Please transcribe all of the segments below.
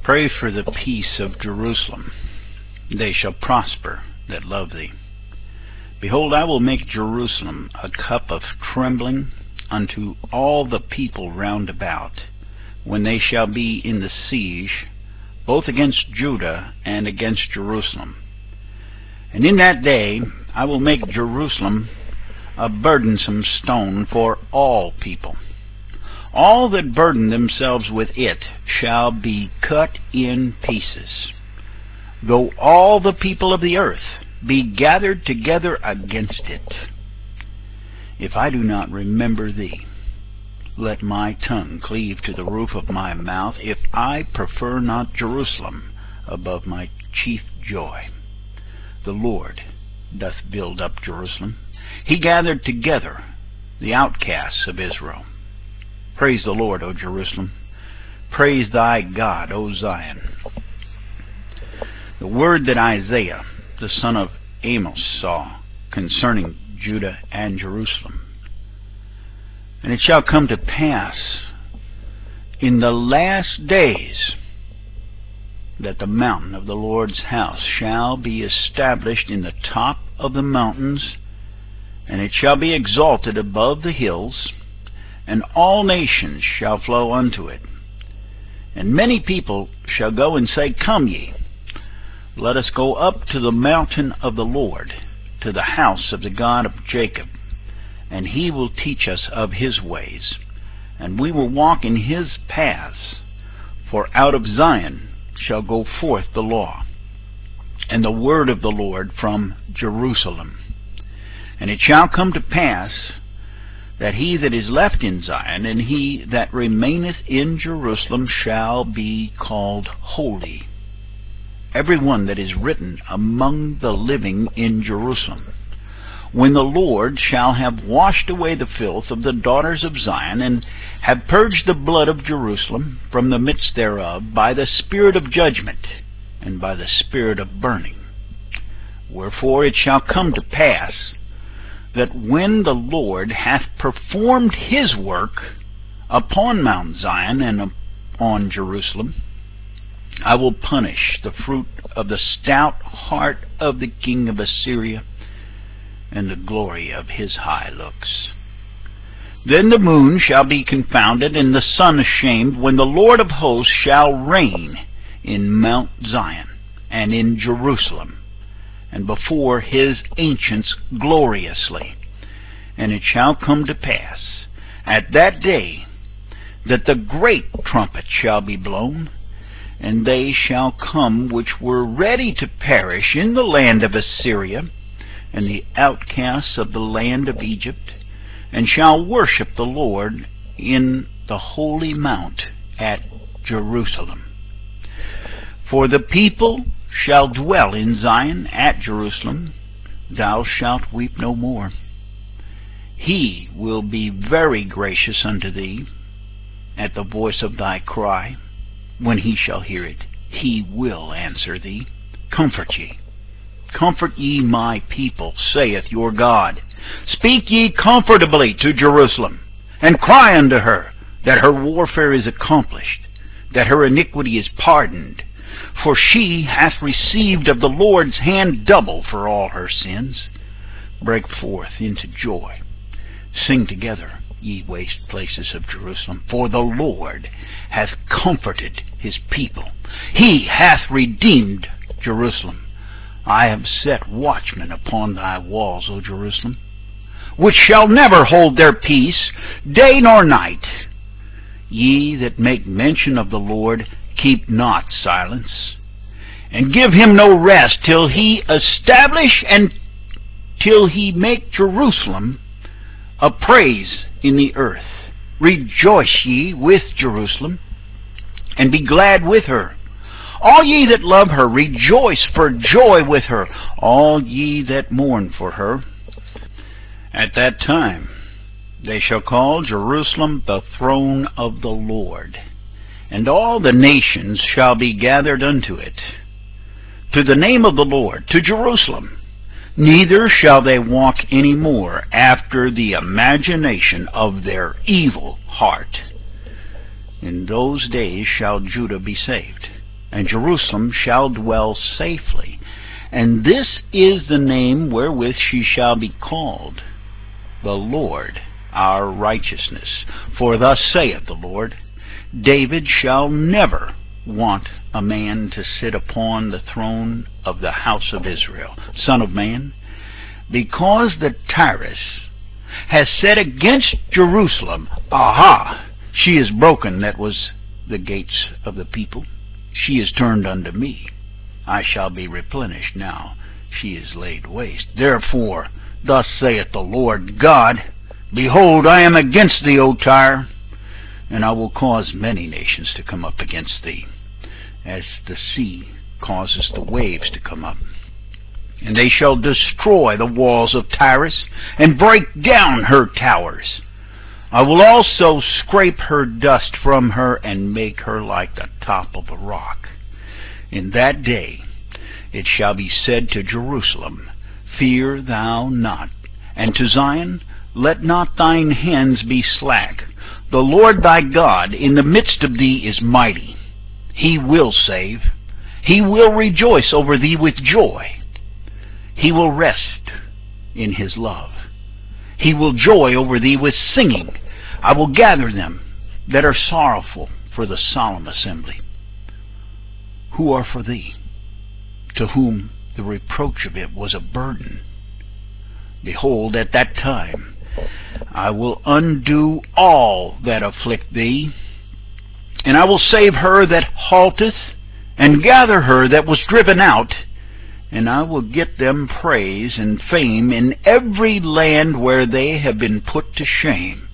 Pray for the peace of Jerusalem. They shall prosper that love thee. Behold, I will make Jerusalem a cup of trembling unto all the people round about, when they shall be in the siege, both against Judah and against Jerusalem. And in that day I will make Jerusalem a burdensome stone for all people. All that burden themselves with it shall be cut in pieces, though all the people of the earth be gathered together against it. If I do not remember thee, let my tongue cleave to the roof of my mouth, if I prefer not Jerusalem above my chief joy. The Lord doth build up Jerusalem. He gathered together the outcasts of Israel. Praise the Lord, O Jerusalem. Praise thy God, O Zion. The word that Isaiah, the son of Amos, saw concerning Judah and Jerusalem. And it shall come to pass in the last days that the mountain of the Lord's house shall be established in the top of the mountains, and it shall be exalted above the hills, and all nations shall flow unto it. And many people shall go and say, Come ye, let us go up to the mountain of the Lord, to the house of the God of Jacob, and he will teach us of his ways, and we will walk in his paths. For out of Zion shall go forth the law, and the word of the Lord from Jerusalem. And it shall come to pass that he that is left in Zion and he that remaineth in Jerusalem shall be called holy, every one that is written among the living in Jerusalem, when the Lord shall have washed away the filth of the daughters of Zion, and have purged the blood of Jerusalem from the midst thereof by the spirit of judgment and by the spirit of burning. Wherefore it shall come to pass that when the Lord hath performed his work upon Mount Zion and upon Jerusalem, I will punish the fruit of the stout heart of the king of Assyria, and the glory of his high looks. Then the moon shall be confounded, and the sun ashamed, when the Lord of hosts shall reign in Mount Zion and in Jerusalem, and before his ancients gloriously. And it shall come to pass at that day that the great trumpet shall be blown, and they shall come which were ready to perish in the land of Assyria, and the outcasts of the land of Egypt, and shall worship the Lord in the holy mount at Jerusalem. For the people shall dwell in Zion at Jerusalem, thou shalt weep no more. He will be very gracious unto thee at the voice of thy cry. When he shall hear it, he will answer thee. Comfort ye. Comfort ye my people, saith your God. Speak ye comfortably to Jerusalem, and cry unto her that her warfare is accomplished, that her iniquity is pardoned. For she hath received of the Lord's hand double for all her sins. Break forth into joy. Sing together, ye waste places of Jerusalem, for the Lord hath comforted his people. He hath redeemed Jerusalem. I have set watchmen upon thy walls, O Jerusalem, which shall never hold their peace, day nor night. Ye that make mention of the Lord, keep not silence, and give him no rest, till he establish and till he make Jerusalem a praise in the earth. Rejoice ye with Jerusalem, and be glad with her. All ye that love her, rejoice for joy with her, all ye that mourn for her. At that time they shall call Jerusalem the throne of the Lord, and all the nations shall be gathered unto it, to the name of the Lord, to Jerusalem. Neither shall they walk any more after the imagination of their evil heart. In those days shall Judah be saved, and Jerusalem shall dwell safely. And this is the name wherewith she shall be called, the Lord our righteousness. For thus saith the Lord, David shall never want a man to sit upon the throne of the house of Israel. Son of man, because the Tyrus has said against Jerusalem, Aha! She is broken, that was the gates of the people. She is turned unto me. I shall be replenished now. She is laid waste. Therefore, thus saith the Lord God, Behold, I am against thee, O Tyre, and I will cause many nations to come up against thee, as the sea causes the waves to come up. And they shall destroy the walls of Tyrus, and break down her towers. I will also scrape her dust from her, and make her like the top of a rock. In that day it shall be said to Jerusalem, Fear thou not, and to Zion, Let not thine hands be slack. The Lord thy God in the midst of thee is mighty. He will save. He will rejoice over thee with joy. He will rest in his love. He will joy over thee with singing. I will gather them that are sorrowful for the solemn assembly, who are for thee, to whom the reproach of it was a burden. Behold, at that time I will undo all that afflict thee, and I will save her that halteth, and gather her that was driven out, and I will get them praise and fame in every land where they have been put to shame.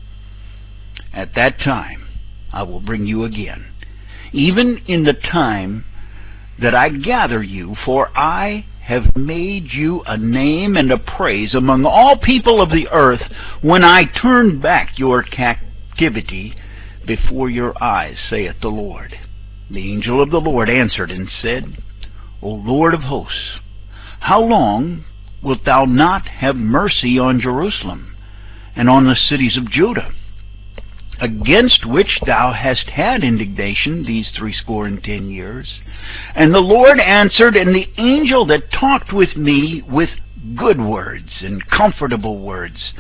At that time I will bring you again, even in the time that I gather you, for I have made you a name and a praise among all people of the earth, when I turn back your captivity before your eyes, saith the Lord. The angel of the Lord answered and said, O Lord of hosts, how long wilt thou not have mercy on Jerusalem and on the cities of Judah, against which thou hast had indignation these 70 years? And the Lord answered, and the angel that talked with me with good words and comfortable words.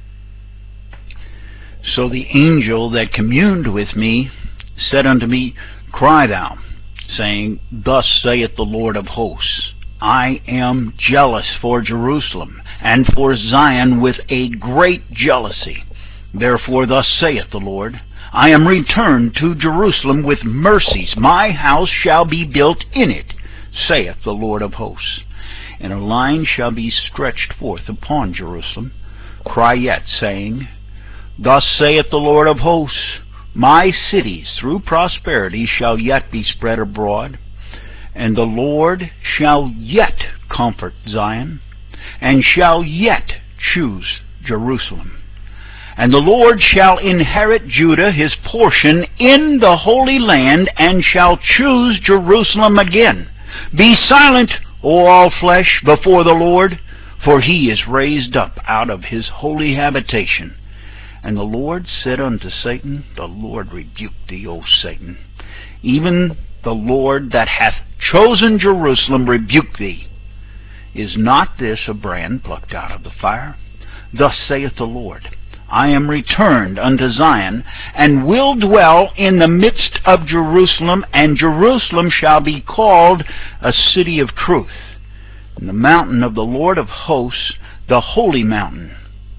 So the angel that communed with me said unto me, Cry thou, saying, Thus saith the Lord of hosts, I am jealous for Jerusalem and for Zion with a great jealousy. Therefore thus saith the Lord, I am returned to Jerusalem with mercies. My house shall be built in it, saith the Lord of hosts. And a line shall be stretched forth upon Jerusalem. Cry yet, saying, Thus saith the Lord of hosts, My cities through prosperity shall yet be spread abroad, and the Lord shall yet comfort Zion, and shall yet choose Jerusalem. And the Lord shall inherit Judah his portion in the Holy Land, and shall choose Jerusalem again. Be silent, O all flesh, before the Lord, for he is raised up out of his holy habitation. And the Lord said unto Satan, The Lord rebuke thee, O Satan. Even the Lord that hath chosen Jerusalem rebuke thee. Is not this a brand plucked out of the fire? Thus saith the Lord, I am returned unto Zion, and will dwell in the midst of Jerusalem, and Jerusalem shall be called a city of truth, and the mountain of the Lord of hosts, the holy mountain.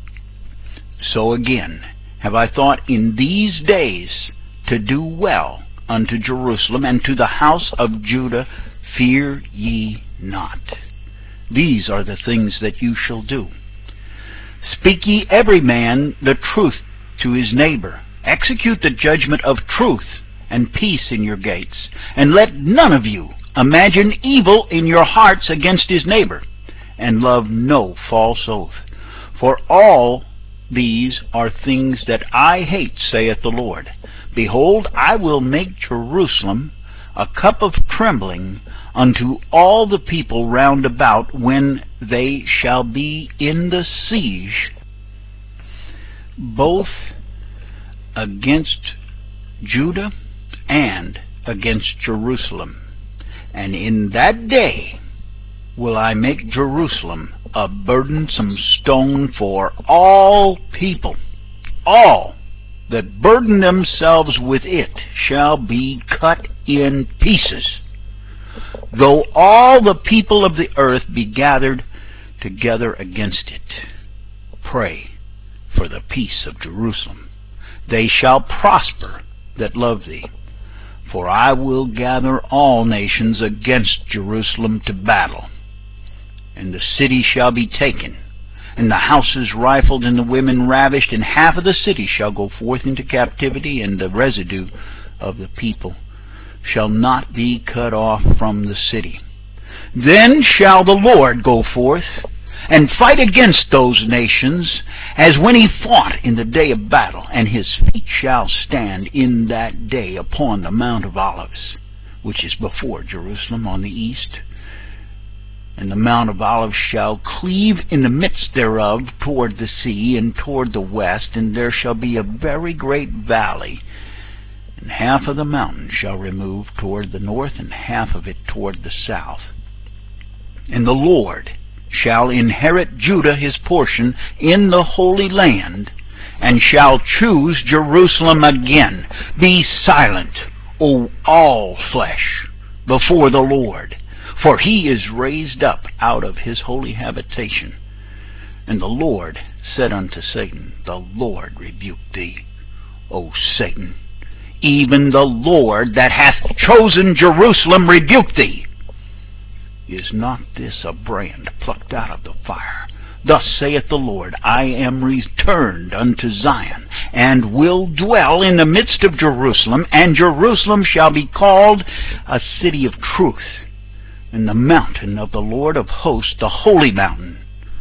So again have I thought in these days to do well unto Jerusalem, and to the house of Judah. Fear ye not. These are the things that you shall do. Speak ye every man the truth to his neighbor. Execute the judgment of truth and peace in your gates. And let none of you imagine evil in your hearts against his neighbor. And love no false oath. For all these are things that I hate, saith the Lord. Behold, I will make Jerusalem a cup of trembling unto all the people round about, when they shall be in the siege, both against Judah and against Jerusalem. And in that day will I make Jerusalem a burdensome stone for all people. All that burden themselves with it shall be cut in pieces. Though all the people of the earth be gathered together against it, pray for the peace of Jerusalem. They shall prosper that love thee. For I will gather all nations against Jerusalem to battle. And the city shall be taken, and the houses rifled, and the women ravished, and half of the city shall go forth into captivity, and the residue of the people shall not be cut off from the city. Then shall the Lord go forth and fight against those nations, as when he fought in the day of battle, and his feet shall stand in that day upon the Mount of Olives, which is before Jerusalem on the east. And the Mount of Olives shall cleave in the midst thereof toward the sea and toward the west, and there shall be a very great valley, and half of the mountain shall remove toward the north, and half of it toward the south. And the Lord shall inherit Judah his portion in the Holy Land, and shall choose Jerusalem again. Be silent, O all flesh, before the Lord, for he is raised up out of his holy habitation. And the Lord said unto Satan, The Lord rebuke thee, O Satan. Even the Lord that hath chosen Jerusalem rebuke thee. Is not this a brand plucked out of the fire? Thus saith the Lord, I am returned unto Zion, and will dwell in the midst of Jerusalem, and Jerusalem shall be called a city of truth, and the mountain of the Lord of hosts, the holy mountain.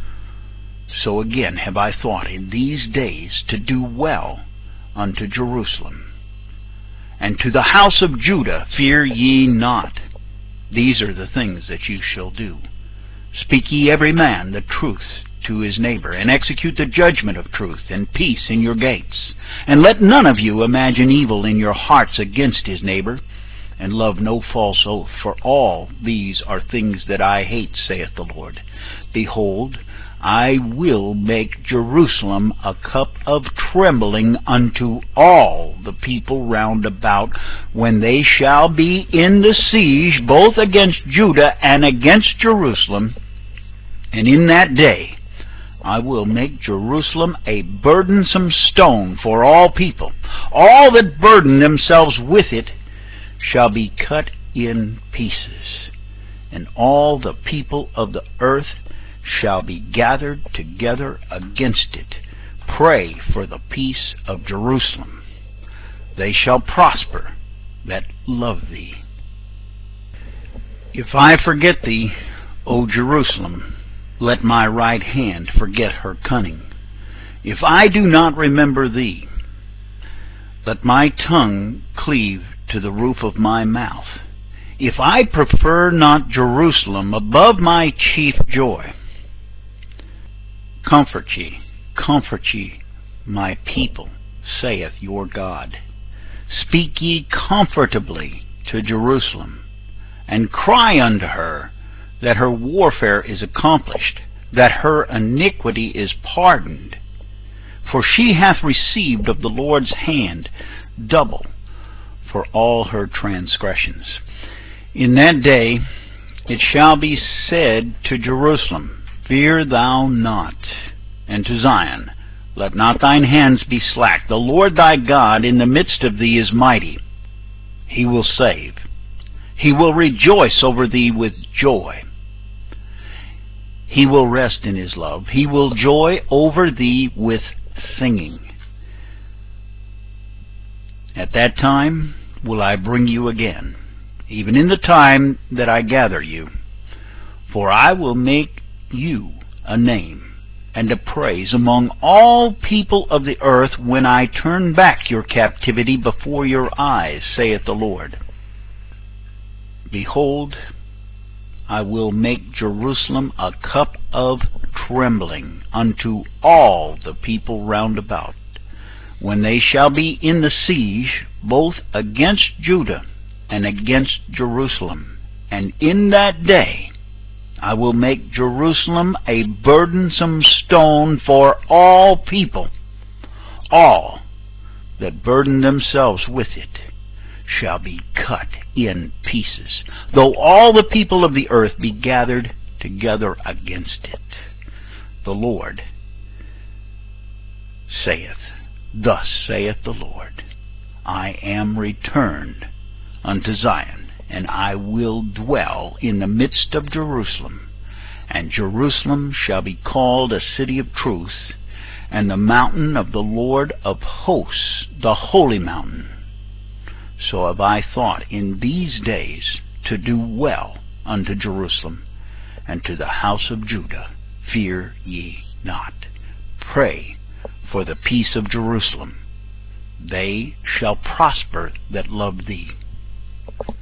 So again have I thought in these days to do well unto Jerusalem. And to the house of Judah fear ye not. These are the things that you shall do. Speak ye every man the truth to his neighbor, and execute the judgment of truth, and peace in your gates. And let none of you imagine evil in your hearts against his neighbor, and love no false oath, for all these are things that I hate, saith the Lord. Behold, I will make Jerusalem a cup of trembling unto all the people round about, when they shall be in the siege both against Judah and against Jerusalem. And in that day I will make Jerusalem a burdensome stone for all people. All that burden themselves with it shall be cut in pieces, and all the people of the earth shall be gathered together against it. Pray for the peace of Jerusalem. They shall prosper that love thee. If I forget thee, O Jerusalem, let my right hand forget her cunning. If I do not remember thee, let my tongue cleave to the roof of my mouth. If I prefer not Jerusalem above my chief joy, comfort ye, my people, saith your God. Speak ye comfortably to Jerusalem, and cry unto her that her warfare is accomplished, that her iniquity is pardoned. For she hath received of the Lord's hand double for all her transgressions. In that day it shall be said to Jerusalem, Fear thou not, and to Zion, Let not thine hands be slack. The Lord thy God in the midst of thee is mighty. He will save. He will rejoice over thee with joy. He will rest in his love. He will joy over thee with singing. At that time will I bring you again, even in the time that I gather you. For I will make you a name and a praise among all people of the earth when I turn back your captivity before your eyes, saith the Lord. Behold, I will make Jerusalem a cup of trembling unto all the people round about, when they shall be in the siege both against Judah and against Jerusalem. And in that day I will make Jerusalem a burdensome stone for all people. All that burden themselves with it shall be cut in pieces, though all the people of the earth be gathered together against it. The Lord saith, thus saith the Lord, I am returned unto Zion, and I will dwell in the midst of Jerusalem, and Jerusalem shall be called a city of truth, and the mountain of the Lord of hosts, the holy mountain. So have I thought in these days to do well unto Jerusalem, and to the house of Judah. Fear ye not. Pray for the peace of Jerusalem. They shall prosper that love thee.